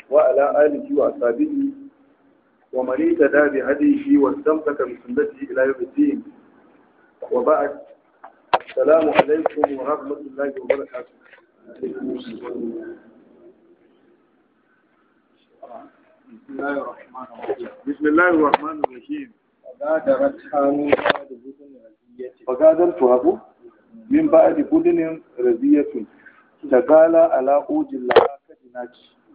وعلى آله وأصحابه ومن اهتدى بهديه واستمسك بسنته إلى يوم الدين. وبعد، السلام عليكم ورحمة الله وبركاته. بسم الله الرحمن الرحيم. فغادرتها من بعد بدن رزية تقال على أوج الله كجناج.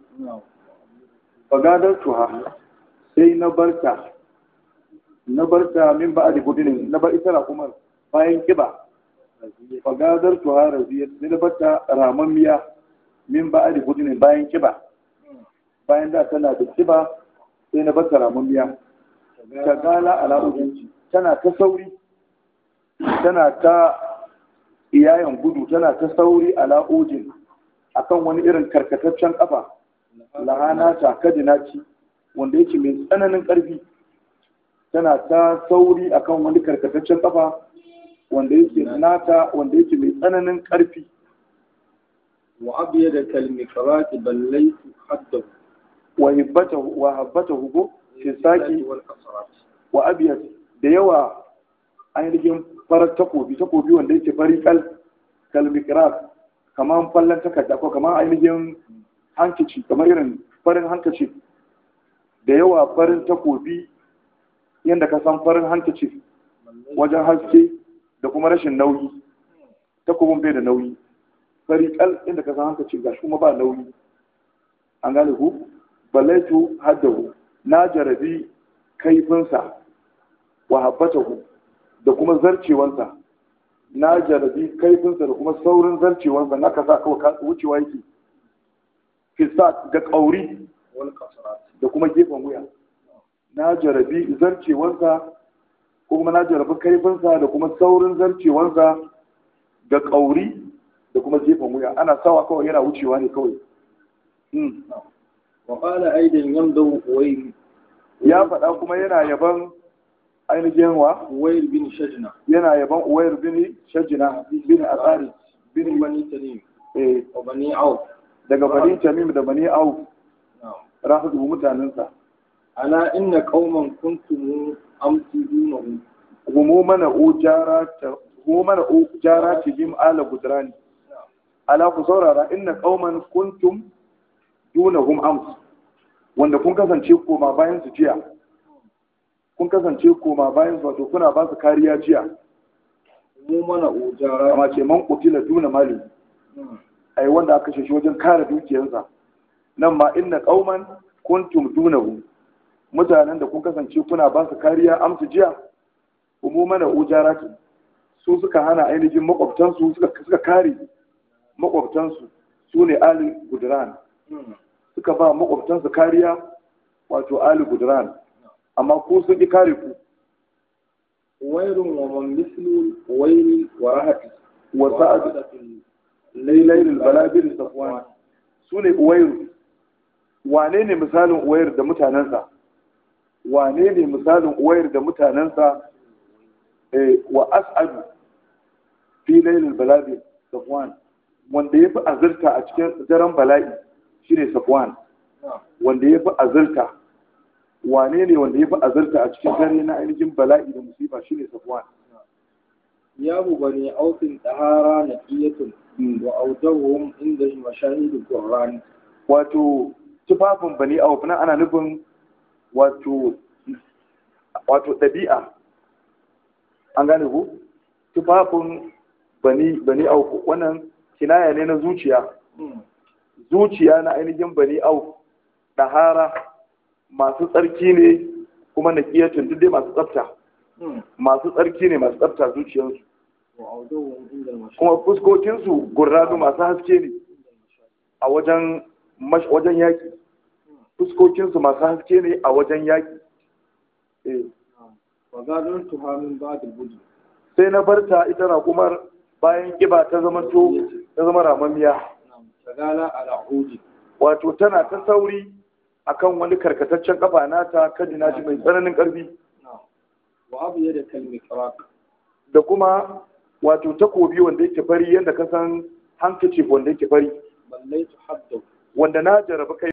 فغادرتها sai na barta min ba da gudun na bar ita raƙumar bayan kiba. Fagadar tuha raziyar sai na barta ramammiya min ba da gudun bayan kiba, bayan da tana da kiba sai na barta ramammiya. Ta gala ala ujinci, tana ta sauri, tana ta iyayen gudu, tana ta sauri ala ujin akan wani irin karkataccen kafa lahana ta kadinaci wanda yake mai tsananin ƙarfi. Tana ta sauri akan wani karkataccen kafa wanda yake nata, wanda yake mai tsananin ƙarfi. wa abyada kalmiqrat ballaytu haddahu wa habbatahu go fi saki wa abyad da yawa ainihin farar takobi wanda yake fari kalmiqrat kamar fallan takarda ko kamar ainihin hankici, kamar irin farin hankici da yawa farin takobi yadda ka san farin hankici wajen haske da kuma rashin nauyi. Takobin bai da nauyi, fari kal inda ka san hankici ga kuma ba nauyi. An gane ku? Balaitu haddahu, na jarabi kaifinsa wa habbatahu da kuma zarcewansa. Na jarabi kaifinsa da kuma saurin zarcewansa, na kasa kawai wucewa yake fisa ga ƙauri da kuma gefen wuya. Na jarabi zarcewansa ko kuma na jarabi kaifinsa da kuma saurin zarcewansa ga ƙauri da kuma gefen wuya. Ana sawa kawai yana wucewa ne kawai. wa qala aidan yamdu uwayr, ya faɗa kuma yana yaban ainihin wa uwayr bin shajna, yana yaban uwayr bin shajna bin asari bin bani tamim wa bani auf, daga bani tamim da bani auf, rahatu mutanensa. ala inna qauman kuntum amtidunhum humumana ujara tihim ala gudrani. Ala ku saurara, inna qauman kuntum dunahum ams, wanda kun kasance koma bayan su jiya, kun kasance koma bayan su, wato kuna ba su kariya jiya. humumana ujara amma ce man qutila duna mali, ai wanda aka kashe shi wajen kare dukiyarsa. nan ma inna qauman kuntum dunahu, mutanen da kun kasance kuna ba su kariya amsu jiya. umumana ujarati, su suka hana ainihin makwabtansu, suka kare makwabtansu, su ne ali gudran, suka ba makwabtansu kariya, wato ali gudran, amma ko sun ki kare ku. wayrun wa man mislu wayri wa rahati wa sa'ad laylail balabir safwan, su ne uwairu. Wane ne misalin uwairu da mutanensa? Wane ne misalin uwairu da mutanensa? Wa as'adu fi lailil balabi safwan, wanda yafi azurta a cikin daren bala'i shine safwan. Wanda yafi azurta, wane ne wanda yafi azurta a cikin dare na ainihin bala'i da musiba shine safwan. ya bu bani aufin tahara naqiyatun wa awdahum inda mashahid alquran. Wato tufafin bani auf nan ana nufin wato ɗabi'a. An gane ku? Tufafin bani auf wannan kinaya ne na zuciya. Zuciya na ainihin bani auf ɗahara, masu tsarki ne kuma na ƙiyatun, duk dai masu tsafta. Masu tsarki ne, masu tsafta zuciyarsu, kuma fuskokinsu gurradu masu haske ne a wajen yaƙi. Fuskokinsu masu haske ne a wajen yaƙi. Sai na barta ita raƙumar bayan ƙiba ta zama ramammiya. Wato tana ta sauri akan wani karkataccen kafa nata, kadina ji mai tsananin ƙarfi. Da kuma wato takobi wanda yake fari, yadda ka san hankacif wanda yake fari, wanda na jarabi kai